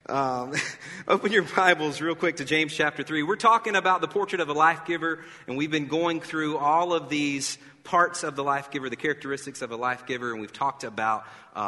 Open your Bibles real quick to James chapter 3. We're talking about the portrait of a life giver, and we've been going through all of these parts of the life giver, the characteristics of a life giver, and we've talked about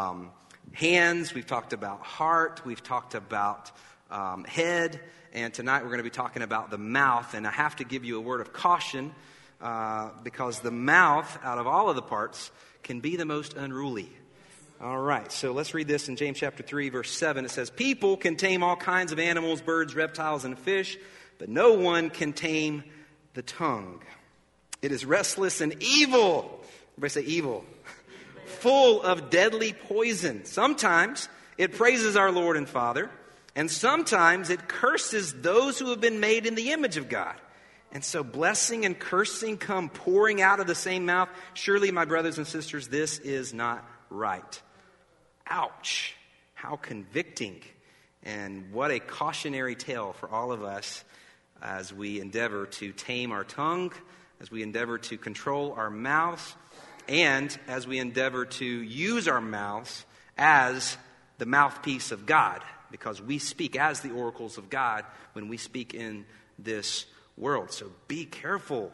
hands, we've talked about heart, we've talked about head, and tonight we're going to be talking about the mouth. And I have to give you a word of caution because the mouth, out of all of the parts, can be the most unruly. All right, so let's read this in James chapter 3, verse 7. It says, "People can tame all kinds of animals, birds, reptiles, and fish, but no one can tame the tongue. It is restless and evil." Everybody say evil. "Full of deadly poison. Sometimes it praises our Lord and Father, and sometimes it curses those who have been made in the image of God. And so blessing and cursing come pouring out of the same mouth. Surely, my brothers and sisters, this is not right." Ouch. How convicting. And what a cautionary tale for all of us as we endeavor to tame our tongue, as we endeavor to control our mouths, and as we endeavor to use our mouths as the mouthpiece of God, because we speak as the oracles of God when we speak in this world. So be careful,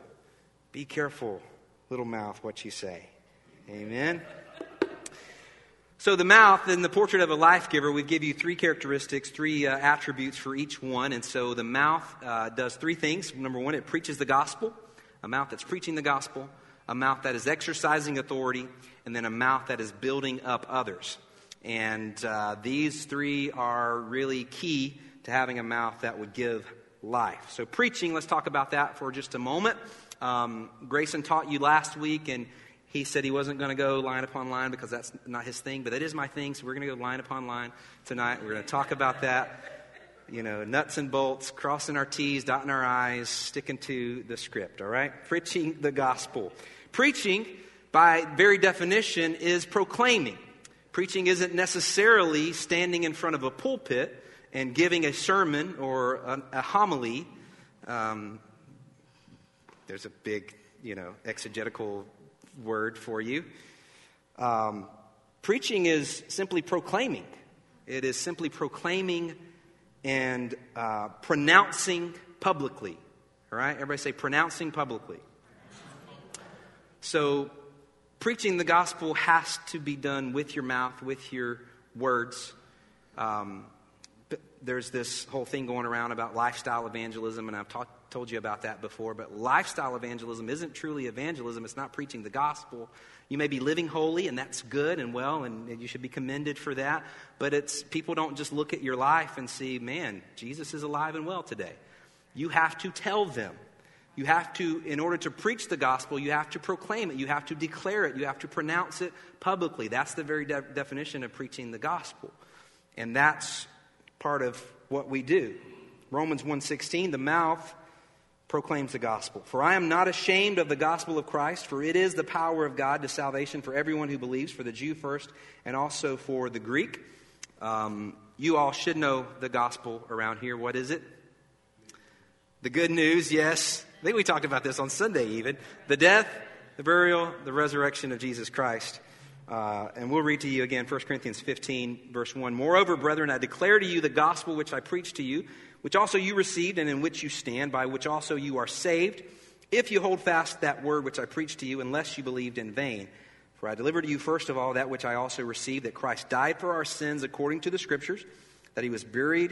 little mouth, what you say. Amen. So the mouth, in the portrait of a life giver, we give you three characteristics, three attributes for each one. And so the mouth does three things. Number one, it preaches the gospel, a mouth that's preaching the gospel, a mouth that is exercising authority, and then a mouth that is building up others. And these three are really key to having a mouth that would give life. So preaching, let's talk about that for just a moment. Grayson taught you last week, and he said he wasn't going to go line upon line because that's not his thing, but that is my thing, so we're going to go line upon line tonight. We're going to talk about that, nuts and bolts, crossing our T's, dotting our I's, sticking to the script, all right? Preaching the gospel. Preaching, by very definition, is proclaiming. Preaching isn't necessarily standing in front of a pulpit and giving a sermon or a homily. There's a big, exegetical word for you. Preaching is simply proclaiming. It is simply proclaiming and pronouncing publicly. All right? Everybody say pronouncing publicly. So preaching the gospel has to be done with your mouth, with your words. There's this whole thing going around about lifestyle evangelism, and I've told you about that before, but lifestyle evangelism isn't truly evangelism. It's not preaching the gospel. You may be living holy, and that's good and well, and you should be commended for that, but people don't just look at your life and see, man, Jesus is alive and well today. You have to tell them. You have to, in order to preach the gospel, you have to proclaim it. You have to declare it. You have to pronounce it publicly. That's the very definition of preaching the gospel. And that's part of what we do. Romans 1:16, the mouth proclaims the gospel. "For I am not ashamed of the gospel of Christ, for it is the power of God to salvation for everyone who believes, for the Jew first and also for the Greek." You all should know the gospel around here. What is it? The good news, yes. I think we talked about this on Sunday even. The death, the burial, the resurrection of Jesus Christ. And we'll read to you again 1 Corinthians 15, verse 1. "Moreover, brethren, I declare to you the gospel which I preached to you, which also you received and in which you stand, by which also you are saved, if you hold fast that word which I preached to you, unless you believed in vain. For I delivered to you first of all that which I also received, that Christ died for our sins according to the Scriptures, that he was buried,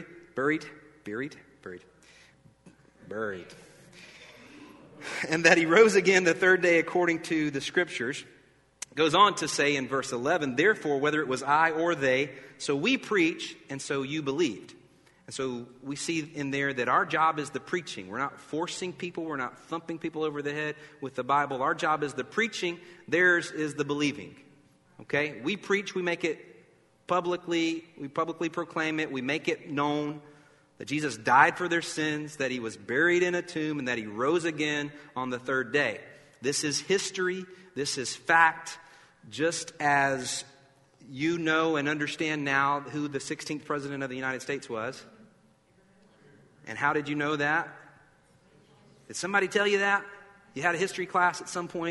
and that he rose again the third day according to the Scriptures." Goes on to say in verse 11, "Therefore, whether it was I or they, so we preach, and so you believed." And so we see in there that our job is the preaching. We're not forcing people. We're not thumping people over the head with the Bible. Our job is the preaching. Theirs is the believing. Okay? We preach. We make it publicly. We publicly proclaim it. We make it known that Jesus died for their sins, that he was buried in a tomb, and that he rose again on the third day. This is history. This is fact. Just as you know and understand now who the 16th president of the United States was. And how did you know that? Did somebody tell you that? You had a history class at some point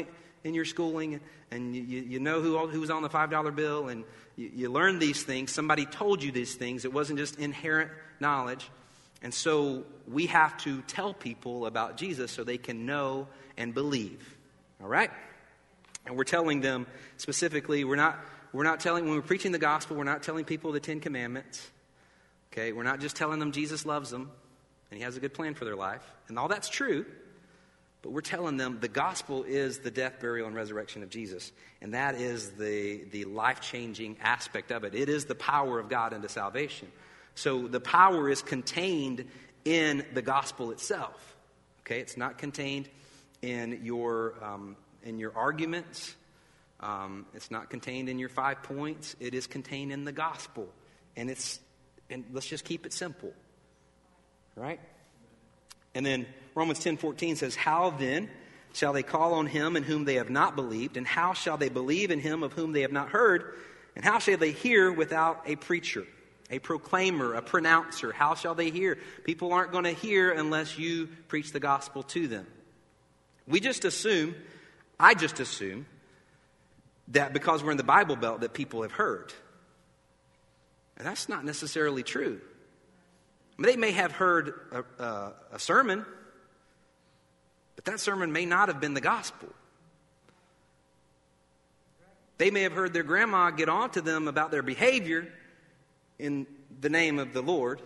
in your schooling, and you know who's on the $5 bill, and you learn these things. Somebody told you these things. It wasn't just inherent knowledge. And so we have to tell people about Jesus so they can know and believe. All right? And we're telling them specifically, we're not telling, when we're preaching the gospel, we're not telling people the 10 Commandments. Okay? We're not just telling them Jesus loves them and he has a good plan for their life. And all that's true. But we're telling them the gospel is the death, burial, and resurrection of Jesus. And that is the life-changing aspect of it. It is the power of God unto salvation. So the power is contained in the gospel itself. Okay? It's not contained in your arguments. It's not contained in your 5 points. It is contained in the gospel. And let's just keep it simple. Right? And then Romans 10:14 says, "How then shall they call on him in whom they have not believed? And how shall they believe in him of whom they have not heard? And how shall they hear without a preacher, a proclaimer, a pronouncer? How shall they hear?" People aren't going to hear unless you preach the gospel to them. I just assume that because we're in the Bible Belt that people have heard. And that's not necessarily true. I mean, they may have heard a sermon, but that sermon may not have been the gospel. They may have heard their grandma get on to them about their behavior in the name of the Lord,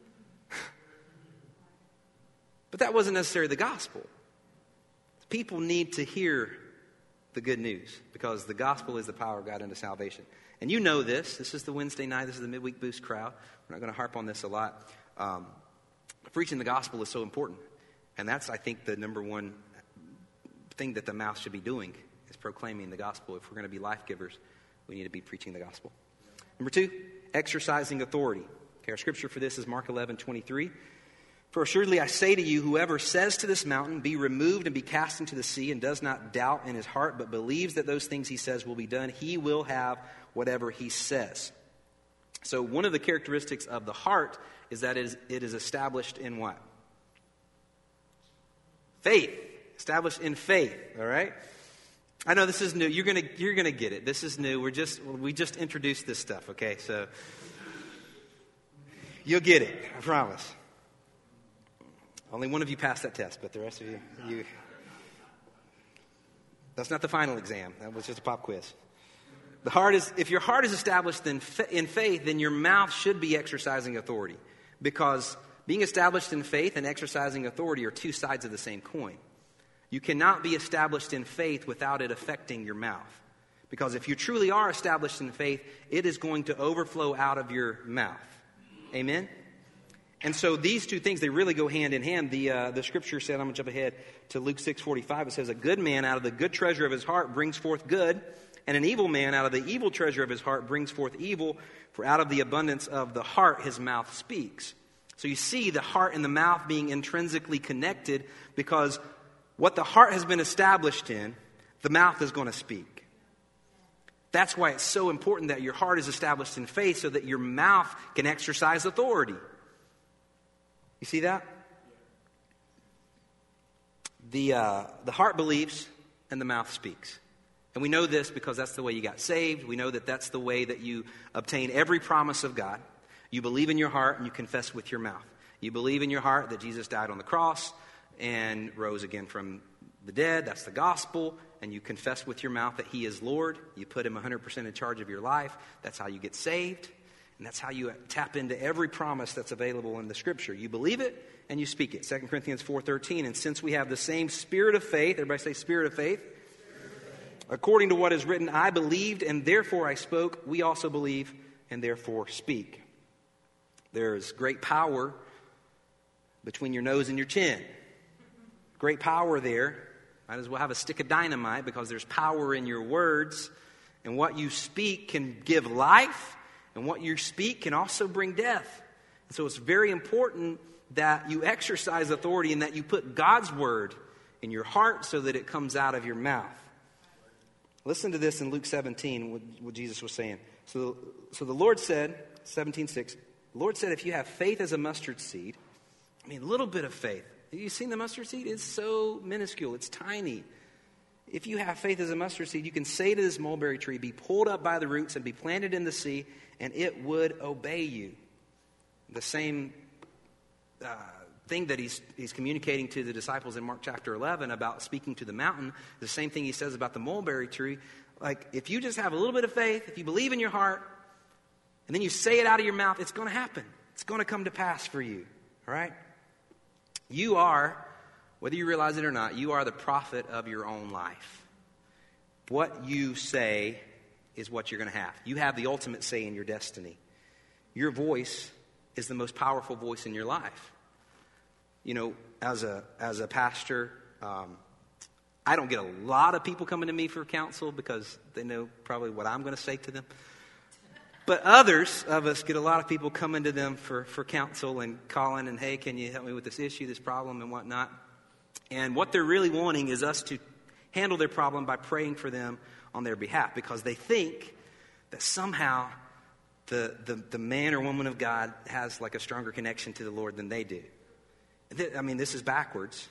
but that wasn't necessarily the gospel. People need to hear the good news because the gospel is the power of God unto salvation. And you know this. This is the Wednesday night. This is the Midweek Boost crowd. We're not going to harp on this a lot. Preaching the gospel is so important. And that's, I think, the number one thing that the mouth should be doing is proclaiming the gospel. If we're going to be life givers, we need to be preaching the gospel. Number 2, exercising authority. Okay, our scripture for this is Mark 11:23. "For assuredly I say to you, whoever says to this mountain, 'Be removed and be cast into the sea,' and does not doubt in his heart, but believes that those things he says will be done, he will have whatever he says." So one of the characteristics of the heart is that it is established in what? Faith. Established in faith, all right? I know this is new. You're gonna get it. This is new. We just introduced this stuff, okay? So you'll get it, I promise. Only one of you passed that test, but the rest of you that's not the final exam. That was just a pop quiz. If your heart is established in faith, then your mouth should be exercising authority. Because being established in faith and exercising authority are two sides of the same coin. You cannot be established in faith without it affecting your mouth. Because if you truly are established in faith, it is going to overflow out of your mouth. Amen? And so these two things, they really go hand in hand. The scripture said, I'm going to jump ahead to Luke 6:45. It says, "A good man out of the good treasure of his heart brings forth good, and an evil man out of the evil treasure of his heart brings forth evil, for out of the abundance of the heart his mouth speaks." So you see the heart and the mouth being intrinsically connected, because what the heart has been established in, the mouth is going to speak. That's why it's so important that your heart is established in faith so that your mouth can exercise authority. You see that? The heart believes and the mouth speaks. And we know this because that's the way you got saved. We know that that's the way that you obtain every promise of God. You believe in your heart and you confess with your mouth. You believe in your heart that Jesus died on the cross and rose again from the dead. That's the gospel. And you confess with your mouth that he is Lord. You put him 100% in charge of your life. That's how you get saved. And that's how you tap into every promise that's available in the scripture. You believe it and you speak it. 2 Corinthians 4:13. "And since we have the same spirit of faith," everybody say spirit of faith. "According to what is written, I believed and therefore I spoke. We also believe and therefore speak." There's great power between your nose and your chin. Great power there. Might as well have a stick of dynamite because there's power in your words. And what you speak can give life. And what you speak can also bring death. And so it's very important that you exercise authority and that you put God's word in your heart so that it comes out of your mouth. Listen to this in Luke 17, what Jesus was saying. So the Lord said, 17:6, the Lord said, "If you have faith as a mustard seed," a little bit of faith. Have you seen the mustard seed? It's so minuscule. It's tiny. if you have faith as a mustard seed, you can say to this mulberry tree, be pulled up by the roots and be planted in the sea, and it would obey you. The same thing that he's communicating to the disciples in Mark chapter 11 about speaking to the mountain, the same thing he says about the mulberry tree. Like, if you just have a little bit of faith, if you believe in your heart, and then you say it out of your mouth, it's going to happen. It's going to come to pass for you. All right? You are, whether you realize it or not, you are the prophet of your own life. What you say is what you're going to have. You have the ultimate say in your destiny. Your voice is the most powerful voice in your life. You know, as a pastor, I don't get a lot of people coming to me for counsel because they know probably what I'm going to say to them. But others of us get a lot of people coming to them for counsel and calling and, hey, can you help me with this issue, this problem, and whatnot. And what they're really wanting is us to handle their problem by praying for them on their behalf, because they think that somehow the man or woman of God has like a stronger connection to the Lord than they do. I mean, this is backwards.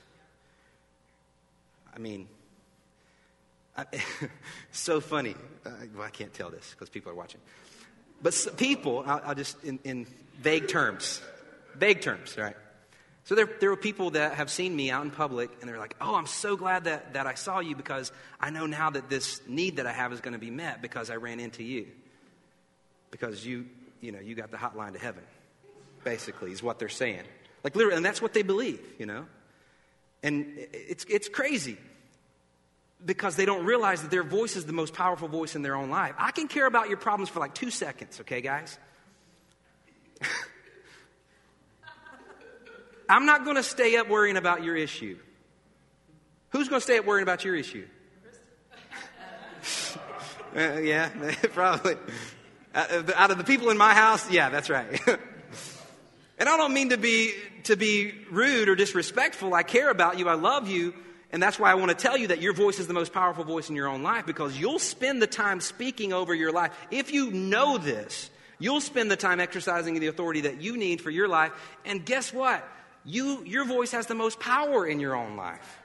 I mean, so funny. Well, I can't tell this because people are watching. But people, I'll just, in vague terms, right? So there are people that have seen me out in public, and they're like, oh, I'm so glad that I saw you, because I know now that this need that I have is going to be met because I ran into you. Because you got the hotline to heaven, basically, is what they're saying. Like, literally, and that's what they believe, you know. And it's crazy, because they don't realize that their voice is the most powerful voice in their own life. I can care about your problems for like 2 seconds, okay, guys? I'm not going to stay up worrying about your issue. Who's going to stay up worrying about your issue? Yeah, probably. Out of the people in my house, yeah, that's right. And I don't mean to be rude or disrespectful. I care about you. I love you. And that's why I want to tell you that your voice is the most powerful voice in your own life, because you'll spend the time speaking over your life. If you know this, you'll spend the time exercising the authority that you need for your life. And guess what? Your voice has the most power in your own life.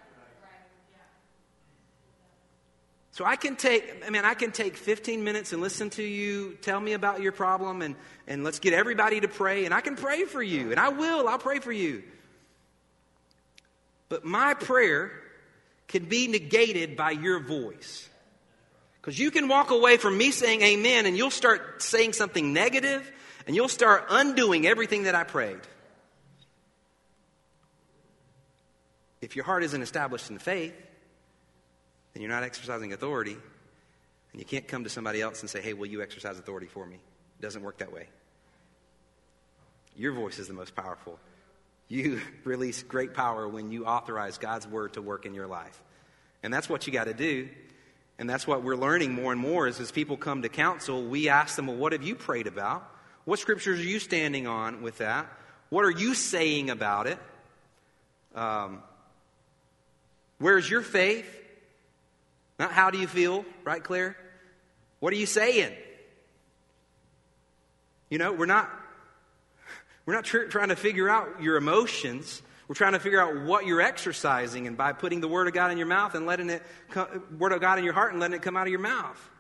So I can take 15 minutes and listen to you, tell me about your problem, and let's get everybody to pray, and I can pray for you, and I'll pray for you. But my prayer can be negated by your voice. Because you can walk away from me saying amen, and you'll start saying something negative, and you'll start undoing everything that I prayed. If your heart isn't established in faith, then you're not exercising authority, and you can't come to somebody else and say, hey, will you exercise authority for me? It doesn't work that way. Your voice is the most powerful. You release great power when you authorize God's word to work in your life. And that's what you got to do. And that's what we're learning more and more is as people come to counsel, we ask them, well, what have you prayed about? What scriptures are you standing on with that? What are you saying about it? Where's your faith? Not how do you feel, right, Claire? What are you saying? You know, we're not trying to figure out your emotions. We're trying to figure out what you're exercising, and by putting the Word of God in your mouth and letting it, Word of God in your heart and letting it come out of your mouth.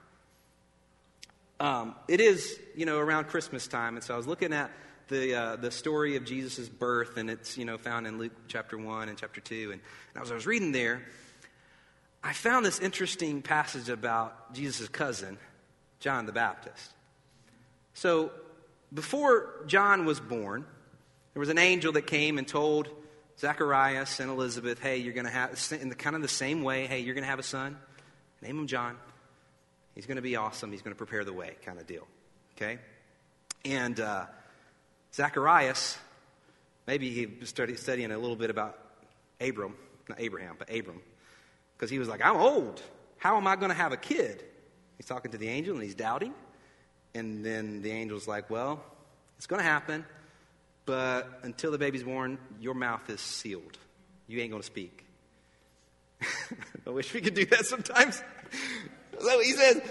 It is, around Christmas time, and so I was looking at the story of Jesus' birth, and it's, found in Luke chapter 1 and chapter 2, and as I was reading there, I found this interesting passage about Jesus' cousin, John the Baptist. So, before John was born, there was an angel that came and told Zacharias and Elizabeth, hey, you're going to have, in kind of the same way, hey, you're going to have a son. Name him John. He's going to be awesome. He's going to prepare the way, kind of deal. Okay? And Zacharias, maybe he started studying a little bit about Abram, not Abraham, but Abram. Because he was like, I'm old. How am I going to have a kid? He's talking to the angel and he's doubting. And then the angel's like, well, it's going to happen. But until the baby's born, your mouth is sealed. You ain't going to speak. I wish we could do that sometimes. So he says,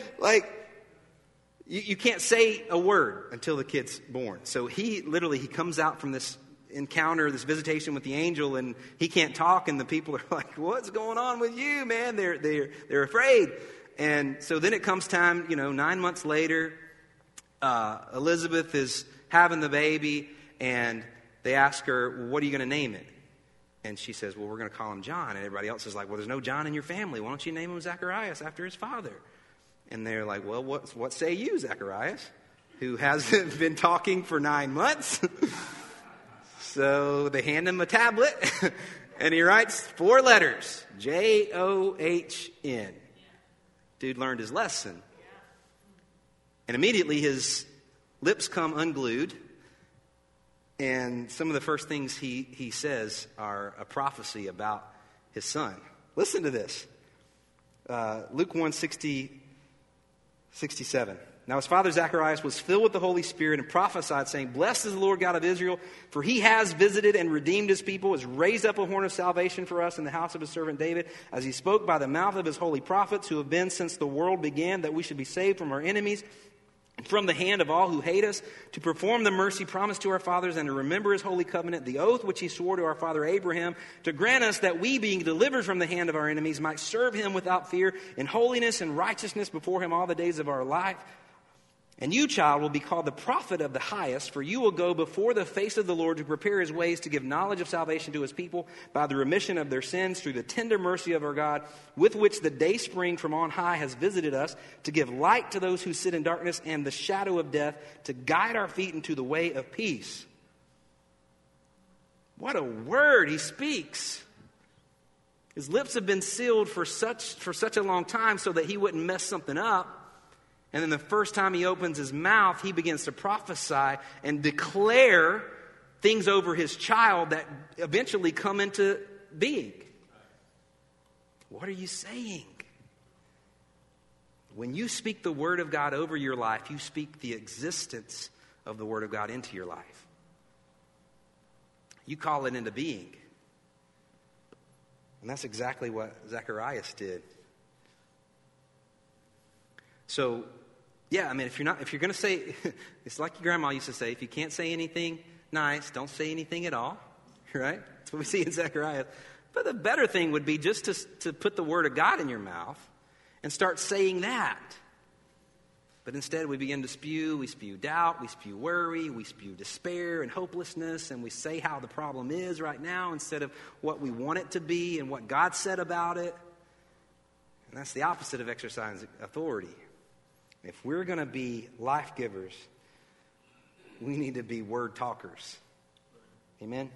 you can't say a word until the kid's born. So he comes out from this encounter, this visitation with the angel, and he can't talk, and the people are like, what's going on with you, man? They're afraid. And so then it comes time, 9 months later, Elizabeth is having the baby, and they ask her, well, what are you going to name it? And she says, well, we're going to call him John. And everybody else is like, well, there's no John in your family. Why don't you name him Zacharias after his father? And they're like, well, what say you, Zacharias, who hasn't been talking for 9 months? So they hand him a tablet, and he writes 4 letters, John. Dude learned his lesson. And immediately his lips come unglued, and some of the first things he says are a prophecy about his son. Listen to this. Luke 1:67. Now his father Zacharias was filled with the Holy Spirit and prophesied, saying, blessed is the Lord God of Israel, for he has visited and redeemed his people, has raised up a horn of salvation for us in the house of his servant David, as he spoke by the mouth of his holy prophets, who have been since the world began, that we should be saved from our enemies and from the hand of all who hate us, to perform the mercy promised to our fathers, and to remember his holy covenant, the oath which he swore to our father Abraham, to grant us that we, being delivered from the hand of our enemies, might serve him without fear, in holiness and righteousness before him all the days of our life. And you, child, will be called the prophet of the highest, for you will go before the face of the Lord to prepare his ways, to give knowledge of salvation to his people by the remission of their sins through the tender mercy of our God, with which the day spring from on high has visited us, to give light to those who sit in darkness and the shadow of death, to guide our feet into the way of peace. What a word he speaks. His lips have been sealed for such a long time so that he wouldn't mess something up. And then the first time he opens his mouth, he begins to prophesy and declare things over his child that eventually come into being. What are you saying? When you speak the word of God over your life, you speak the existence of the word of God into your life. You call it into being. And that's exactly what Zacharias did. So, yeah, I mean, if you're going to say, it's like your grandma used to say, if you can't say anything nice, don't say anything at all, right? That's what we see in Zechariah. But the better thing would be just to put the word of God in your mouth and start saying that. But instead we begin to spew doubt, we spew worry, we spew despair and hopelessness, and we say how the problem is right now instead of what we want it to be and what God said about it. And that's the opposite of exercising authority. If we're going to be life givers, we need to be word talkers. Amen?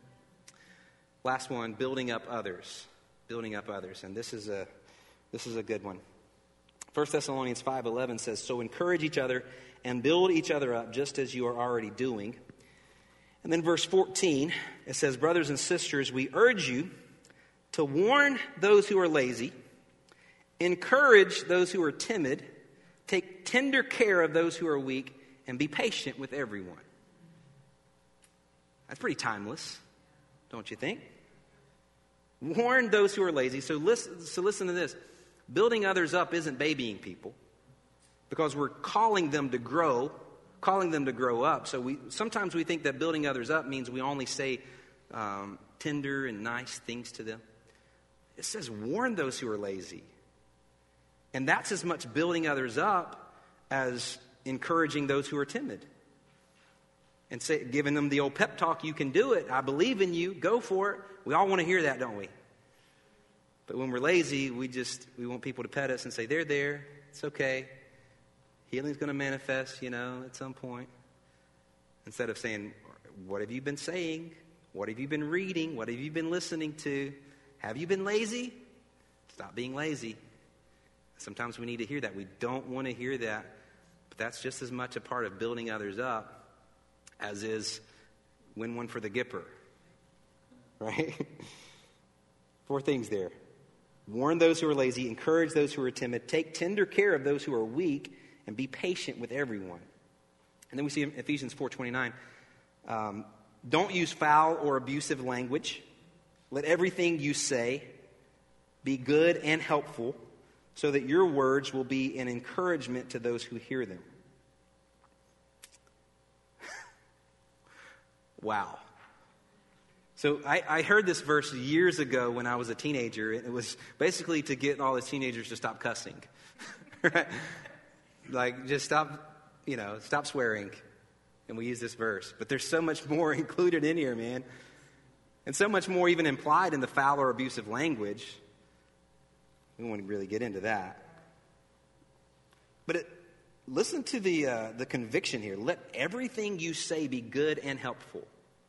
Last one, building up others. Building up others. And this is a good one. 1 Thessalonians 5:11 says, so encourage each other and build each other up just as you are already doing. And then verse 14, it says, brothers and sisters, we urge you to warn those who are lazy, encourage those who are timid, take tender care of those who are weak, and be patient with everyone. That's pretty timeless, don't you think? Warn those who are lazy. So listen to this. Building others up isn't babying people, because we're calling them to grow up. So sometimes we think that building others up means we only say tender and nice things to them. It says warn those who are lazy. And that's as much building others up as encouraging those who are timid. And giving them the old pep talk, you can do it, I believe in you, go for it. We all want to hear that, don't we? But when we're lazy, we want people to pet us and say, they're there, it's okay. Healing's going to manifest, at some point. Instead of saying, what have you been saying? What have you been reading? What have you been listening to? Have you been lazy? Stop being lazy. Sometimes we need to hear that. We don't want to hear that. But that's just as much a part of building others up as is win one for the Gipper. Right? 4 things there. Warn those who are lazy, encourage those who are timid, take tender care of those who are weak, and be patient with everyone. And then we see in Ephesians 4:29, don't use foul or abusive language. Let everything you say be good and helpful, so that your words will be an encouragement to those who hear them. Wow. So I heard this verse years ago when I was a teenager. It was basically to get all the teenagers to stop cussing. Right? Like, just stop swearing. And we use this verse. But there's so much more included in here, man. And so much more even implied in the foul or abusive language. We won't really get into that. But listen to the conviction here. Let everything you say be good and helpful.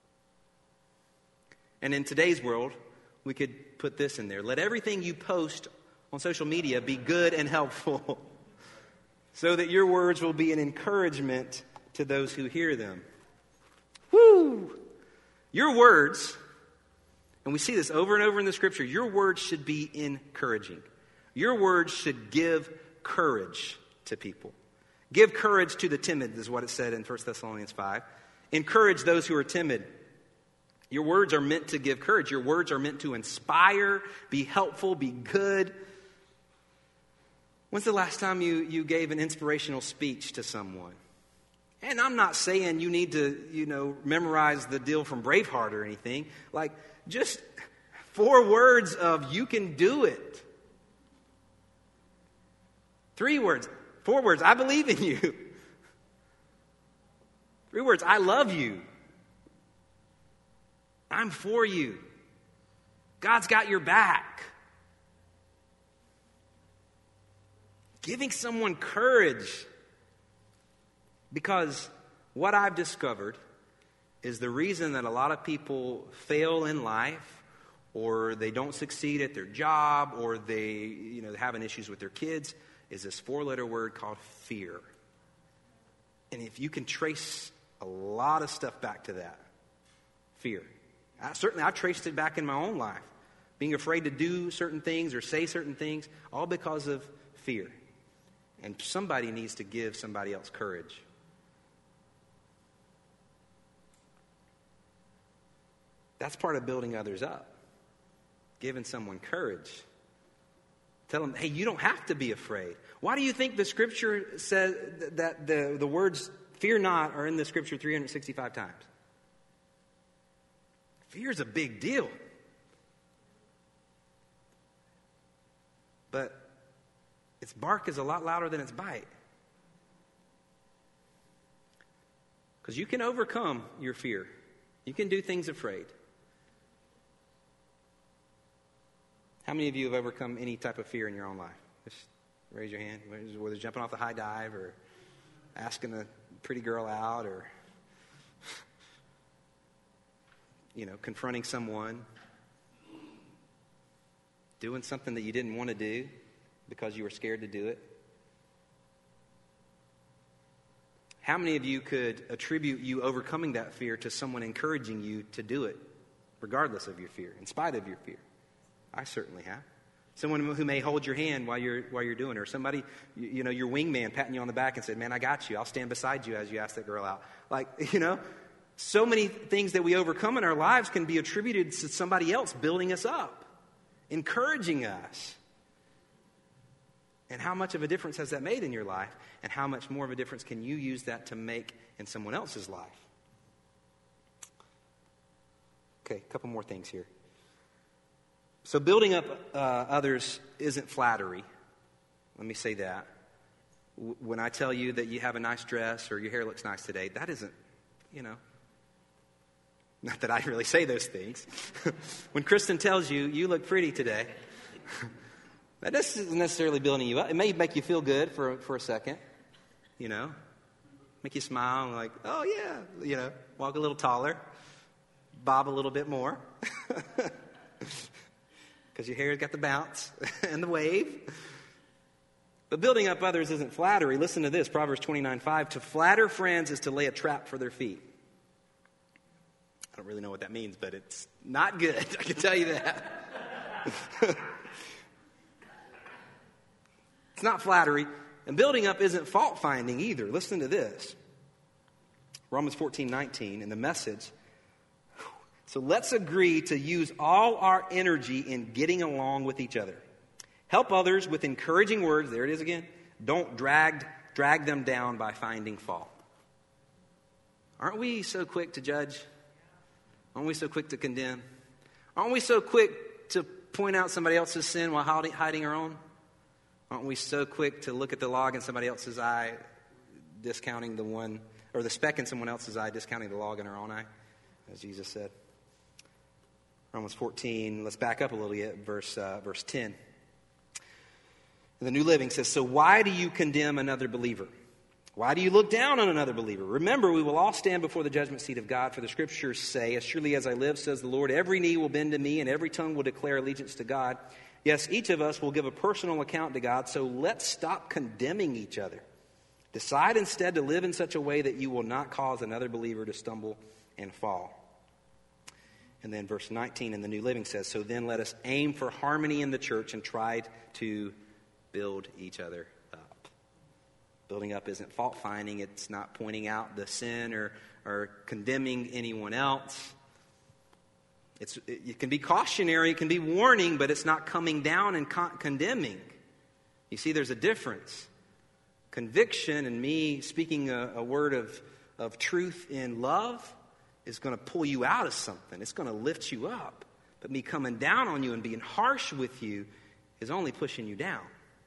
And in today's world, we could put this in there. Let everything you post on social media be good and helpful, so that your words will be an encouragement to those who hear them. Woo! Your words, and we see this over and over in the Scripture, your words should be encouraging. Your words should give courage to people. Give courage to the timid, is what it said in 1 Thessalonians 5. Encourage those who are timid. Your words are meant to give courage. Your words are meant to inspire, be helpful, be good. When's the last time you gave an inspirational speech to someone? And I'm not saying you need to, memorize the deal from Braveheart or anything. Like, just 4 words of "you can do it." 3 words, 4 words, "I believe in you." 3 words, "I love you." "I'm for you." God's got your back. Giving someone courage. Because what I've discovered is the reason that a lot of people fail in life, or they don't succeed at their job, or they, having issues with their kids, is this 4-letter word called fear. And if you can trace a lot of stuff back to that, fear. I've traced it back in my own life. Being afraid to do certain things or say certain things, all because of fear. And somebody needs to give somebody else courage. That's part of building others up. Giving someone courage. Tell them, hey, you don't have to be afraid. Why do you think the Scripture says that the words "fear not" are in the Scripture 365 times? Fear is a big deal. But its bark is a lot louder than its bite. Because you can overcome your fear. You can do things afraid. How many of you have overcome any type of fear in your own life? Just raise your hand. Whether it's jumping off the high dive, or asking a pretty girl out, or confronting someone, doing something that you didn't want to do because you were scared to do it. How many of you could attribute you overcoming that fear to someone encouraging you to do it, regardless of your fear, in spite of your fear? I certainly have. Someone who may hold your hand while you're doing it, or somebody, your wingman patting you on the back and said, "Man, I got you. I'll stand beside you as you ask that girl out." So many things that we overcome in our lives can be attributed to somebody else building us up, encouraging us. And how much of a difference has that made in your life? And how much more of a difference can you use that to make in someone else's life? Okay, a couple more things here. So building up others isn't flattery. Let me say that. When I tell you that you have a nice dress or your hair looks nice today, that isn't, not that I really say those things. When Kristen tells you, "You look pretty today," that isn't necessarily building you up. It may make you feel good for a second, make you smile and like, "Oh yeah," walk a little taller, bob a little bit more, because your hair's got the bounce and the wave. But building up others isn't flattery. Listen to this, Proverbs 29:5. To flatter friends is to lay a trap for their feet. I don't really know what that means, but it's not good. I can tell you that. It's not flattery. And building up isn't fault finding either. Listen to this. Romans 14:19 in the Message. So let's agree to use all our energy in getting along with each other. Help others with encouraging words. There it is again. Don't drag them down by finding fault. Aren't we so quick to judge? Aren't we so quick to condemn? Aren't we so quick to point out somebody else's sin while hiding our own? Aren't we so quick to look at the log in somebody else's eye, discounting the one, or the speck in someone else's eye, discounting the log in our own eye, as Jesus said? Romans 14, let's back up a little bit, verse 10. The New Living says, so why do you condemn another believer? Why do you look down on another believer? Remember, we will all stand before the judgment seat of God, for the Scriptures say, as surely as I live, says the Lord, every knee will bend to me and every tongue will declare allegiance to God. Yes, each of us will give a personal account to God, so let's stop condemning each other. Decide instead to live in such a way that you will not cause another believer to stumble and fall. And then verse 19 in the New Living says, so then let us aim for harmony in the church and try to build each other up. Building up isn't fault finding. It's not pointing out the sin or condemning anyone else. It can be cautionary, it can be warning, but it's not coming down and condemning. You see, there's a difference. Conviction and me speaking a word of truth in love is going to pull you out of something. It's going to lift you up. But me coming down on you and being harsh with you is only pushing you down.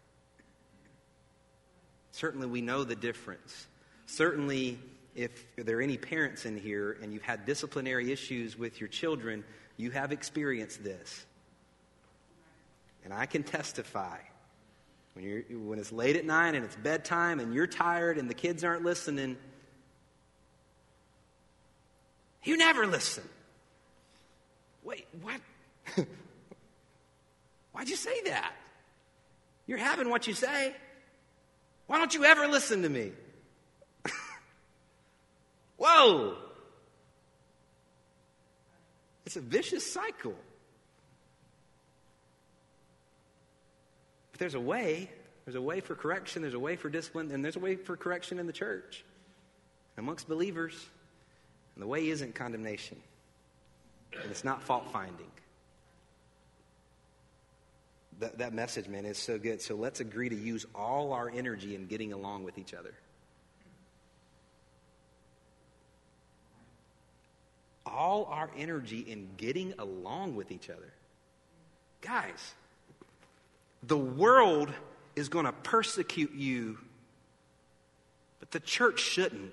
Certainly we know the difference. Certainly if there are any parents in here and you've had disciplinary issues with your children, you have experienced this. And I can testify. When it's late at night and it's bedtime and you're tired and the kids aren't listening, you never listen. Wait, what? Why'd you say that? You're having what you say. Why don't you ever listen to me? Whoa! It's a vicious cycle. But there's a way for correction, there's a way for discipline, and there's a way for correction in the church, amongst believers. And the way isn't condemnation. And it's not fault-finding. That message, man, is so good. So let's agree to use all our energy in getting along with each other. All our energy in getting along with each other. Guys, the world is going to persecute you, but the church shouldn't.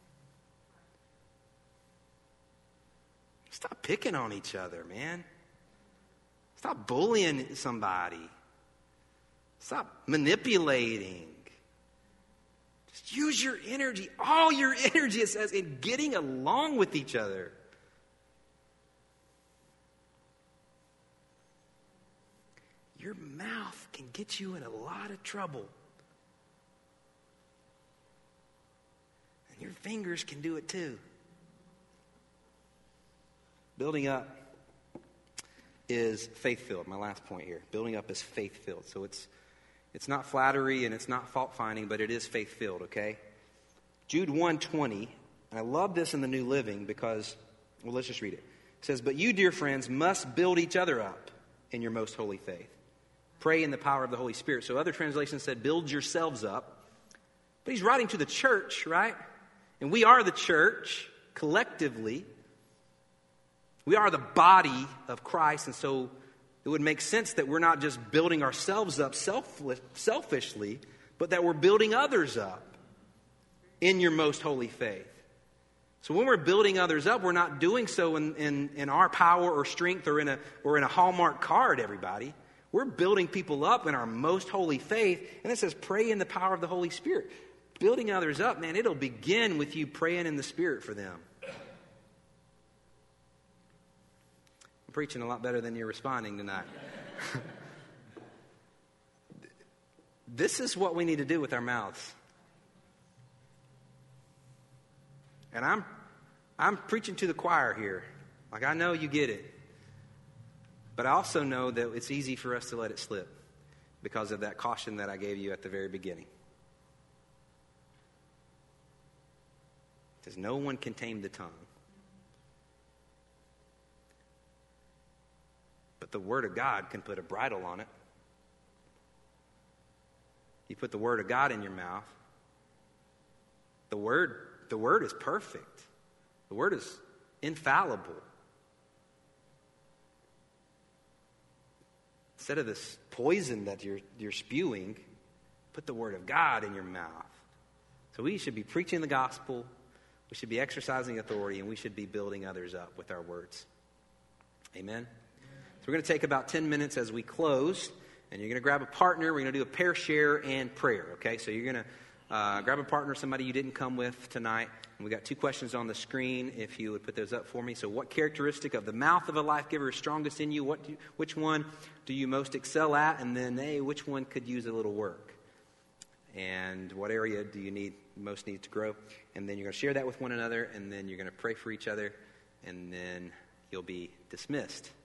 Stop picking on each other, man. Stop bullying somebody. Stop manipulating. Just use your energy, all your energy, it says, in getting along with each other. Your mouth can get you in a lot of trouble. And your fingers can do it too. Building up is faith-filled. My last point here. Building up is faith-filled. So it's not flattery and it's not fault-finding, but it is faith-filled, okay? Jude 1:20, and I love this in the New Living because, well, let's just read it. It says, but you, dear friends, must build each other up in your most holy faith. Pray in the power of the Holy Spirit. So other translations said, build yourselves up. But he's writing to the church, right? And we are the church, collectively. We are the body of Christ, and so it would make sense that we're not just building ourselves up selfishly, but that we're building others up in your most holy faith. So when we're building others up, we're not doing so in our power or strength or in a Hallmark card, everybody. We're building people up in our most holy faith, and it says pray in the power of the Holy Spirit. Building others up, man, it'll begin with you praying in the Spirit for them. I'm preaching a lot better than you're responding tonight. This is what we need to do with our mouths. And I'm preaching to the choir here. Like, I know you get it. But I also know that it's easy for us to let it slip because of that caution that I gave you at the very beginning. It says, no one can tame the tongue. But the Word of God can put a bridle on it. You put the Word of God in your mouth. The Word is perfect. The Word is infallible. instead of this poison that you're spewing, put the word of God in your mouth. So we should be preaching the gospel, we should be exercising authority, and we should be building others up with our words. Amen? So we're going to take about 10 minutes as we close, and you're going to grab a partner. We're going to do a pair share and prayer, okay? So you're going to grab a partner, somebody you didn't come with tonight. And we got 2 questions on the screen, if you would put those up for me. So what characteristic of the mouth of a life giver is strongest in you? Which one do you most excel at? And then, which one could use a little work? And what area do you most need to grow? And then you're going to share that with one another, and then you're going to pray for each other, and then you'll be dismissed.